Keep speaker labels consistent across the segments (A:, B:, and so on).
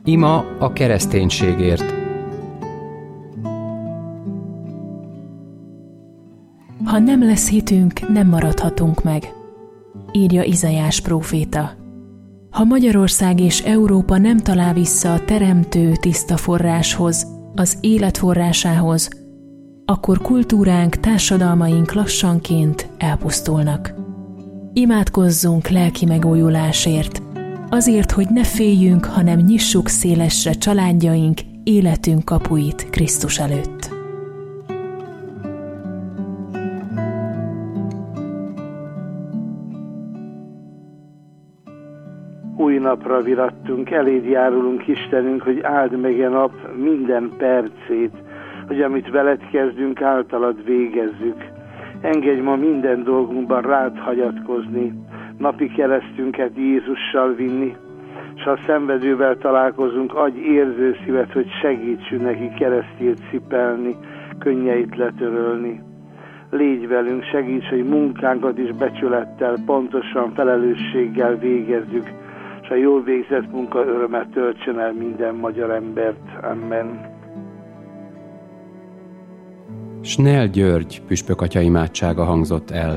A: Ima a kereszténységért.
B: Ha nem lesz hitünk, nem maradhatunk meg, írja Izaiás próféta. Ha Magyarország és Európa nem talál vissza a teremtő tiszta forráshoz, az élet forrásához, akkor kultúránk, társadalmaink lassanként elpusztulnak. Imádkozzunk lelki megújulásért, azért, hogy ne féljünk, hanem nyissuk szélesre családjaink, életünk kapuit Krisztus előtt.
C: Új napra virattunk, eléd járulunk, Istenünk, hogy áld meg a nap minden percét, hogy amit veled kezdünk, általad végezzük. Engedj ma minden dolgunkban rád hagyatkozni, napi keresztünket Jézussal vinni, s ha szenvedővel találkozunk, adj érző szívet, hogy segítsünk neki keresztjét cipelni, könnyeit letörölni. Légy velünk, segíts, hogy munkánkat is becsülettel, pontosan felelősséggel végezzük, és a jól végzett munka örömet töltsön el minden magyar embert. Amen.
A: Snell György püspökatya imádsága hangzott el.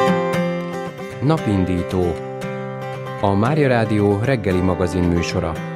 A: Napindító, a Mária Rádió reggeli magazin műsora.